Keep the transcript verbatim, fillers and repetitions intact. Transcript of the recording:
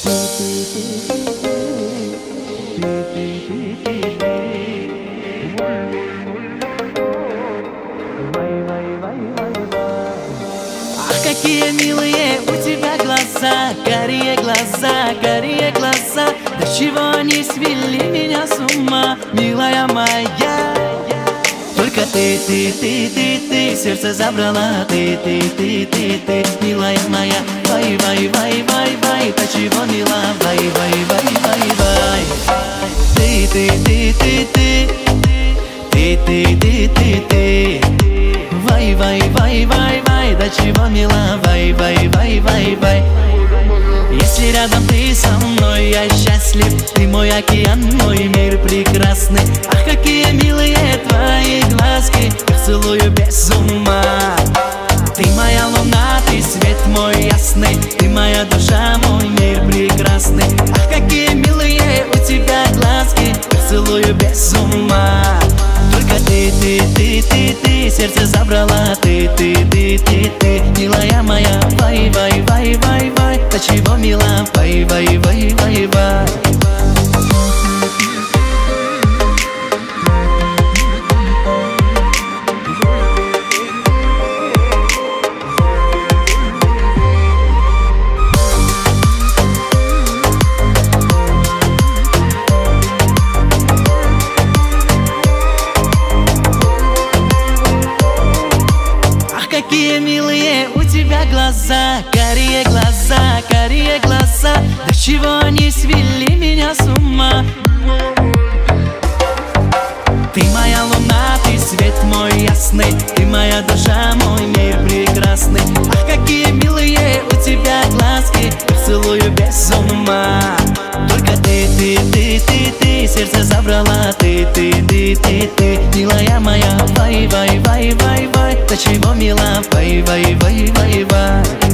Ах, какие милые у тебя глаза, карие глаза, карие глаза. До чего они свели меня с ума, милая моя. Только ты, ты, ты, ты, ты сердце забрала, ты, ты, ты, ты, ты, милая моя. Вай, вай, вай, вай, вай, до чего мила, вай, вай, вай, вай, вай. Ты, ты, ты, ты, ты, ты, ты, ты, ты, ты. Вай, вай, вай, вай, вай, до чего мила, вай, вай, вай, вай, вай. Если рядом ты со мной, я счастлив. Ты мой океан, мой мир прекрасный. Ах, какие милые твои глазки, их целую без ума. Ты моя луна, ты свет мой ясный. Ты моя душа, мой мир прекрасный. Ах, какие милые у тебя глазки, их целую без ума. Только ты, ты, ты, ты, ты сердце забрала, ты, ты, ты, ты, ты, милая моя. Вай, вай, вай, вай, вай, до чего мила, вай, вай, вай, вай, вай. Какие милые у тебя глаза, карие глаза, карие глаза. До чего они свели меня с ума. Ты моя луна, ты свет мой ясный. Ты моя душа, мой мир прекрасный. Ах, какие милые у тебя глазки, их целую без ума. Только ты, ты, ты, ты, ты сердце забрала, ты, ты, ты, ты, ты, милая моя. Вай, вай, вай, вай, вай, до чего мила, вай, вай, вай, вай, вай.